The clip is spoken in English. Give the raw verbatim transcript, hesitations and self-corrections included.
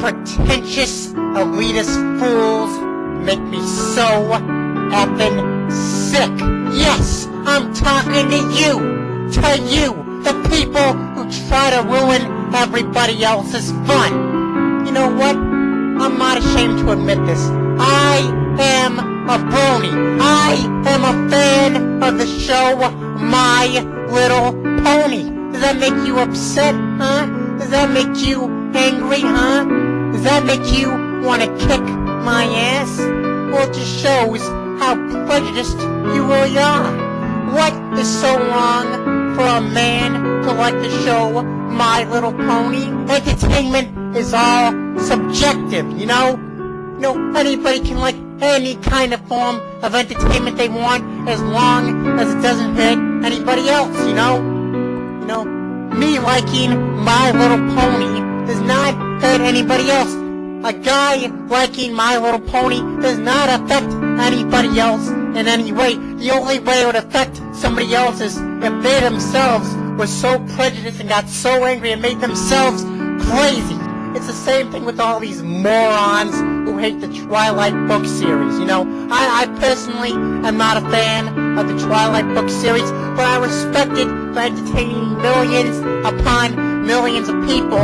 pretentious, elitist fools make me so effing sick. Yes, I'm talking to you, to you, the people who try to ruin everybody else's fun. You know what? I'm not ashamed to admit this. I am a brony. I am a fan of the show My Little Pony. Does that make you upset, huh? Does that make you angry, huh? Does that make you want to kick my ass? Well, it just shows how prejudiced you really are. What is so wrong for a man to like the show My Little Pony? Entertainment is all subjective, you know? You know, anybody can like any kind of form of entertainment they want as long as it doesn't hurt anybody else, you know? You know, me liking My Little Pony does not hurt anybody else. A guy liking My Little Pony does not affect anybody else in any way. The only way it would affect somebody else is if they themselves were so prejudiced and got so angry and made themselves crazy. It's the same thing with all these morons who hate the Twilight book series, you know. I, I personally am not a fan of the Twilight book series, but I respect it for entertaining millions upon millions of people.